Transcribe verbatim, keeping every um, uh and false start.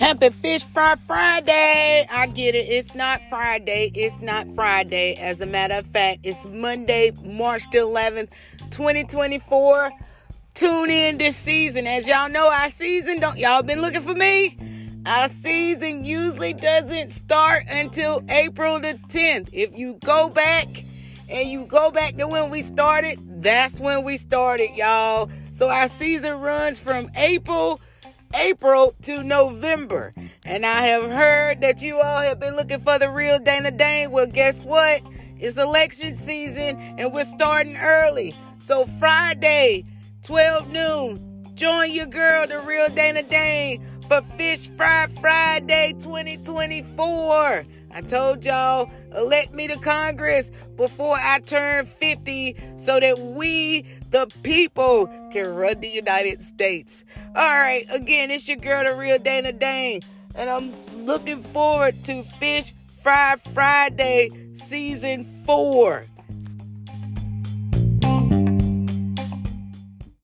Happy Fish Fry Friday. I get it. It's not Friday. It's not Friday. As a matter of fact, it's Monday, March the eleventh, twenty twenty-four. Tune in this season. As y'all know, our season, don't y'all been looking for me? Our season usually doesn't start until April the tenth. If you go back and you go back to when we started, that's when we started, y'all. So our season runs from April April to November. And I have heard that you all have been looking for the real Dana Dane. Well, guess what? It's election season and we're starting early. So Friday, twelve noon, join your girl, the real Dana Dane, for Fish Fry Friday twenty twenty-four. I told y'all, elect me to Congress before I turn fifty so that we, the people, can run the United States. All right, again, it's your girl, the real Dana Dane, and I'm looking forward to Fish Fry Friday Season four.